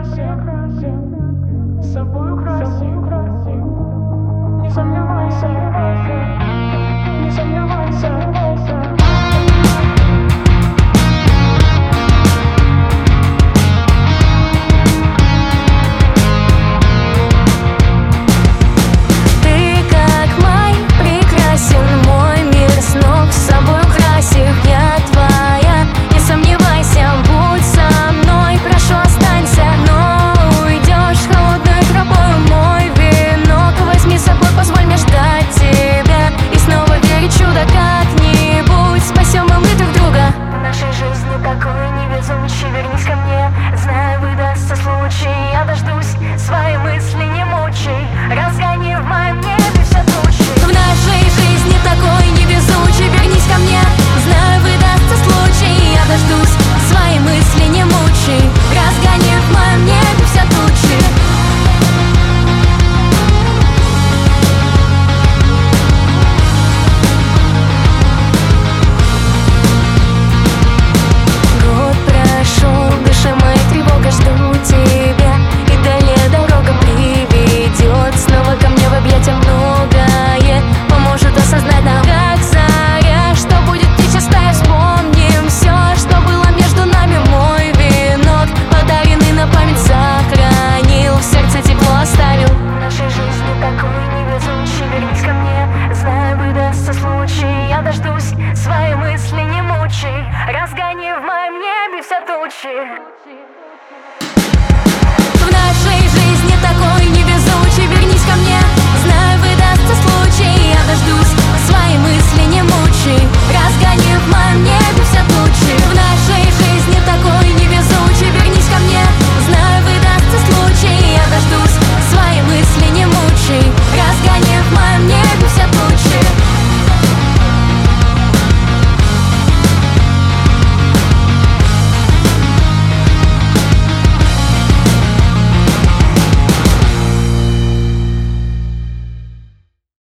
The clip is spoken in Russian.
с собой украси. Не сомневайся, не сомневайся. Вернись ко мне, знаю, выдастся случай. Я дождусь, свои мысли не мучай. Разгони в моем небе все тучи. В нашей жизни такой невезучий. Вернись ко мне, знаю, выдастся случай. Я дождусь, свои мысли не мучай. Разгони в моем небе все тучи. Жду тебя, и далее дорога приведет снова ко мне в объятия многое. Поможет осознать нам, как заря, что будет нечистая. Вспомним все, что было между нами. Мой венок, подаренный на память, сохранил, в сердце тепло оставил. В нашей жизни такой невезучий. Вернись ко мне, знаю, выдастся случай. Я дождусь, свои мысли не мучай. Разгони в моем небе все тучи. В нашей жизни такой невезучий. Вернись ко мне, знаю, выдастся случай. Я дождусь.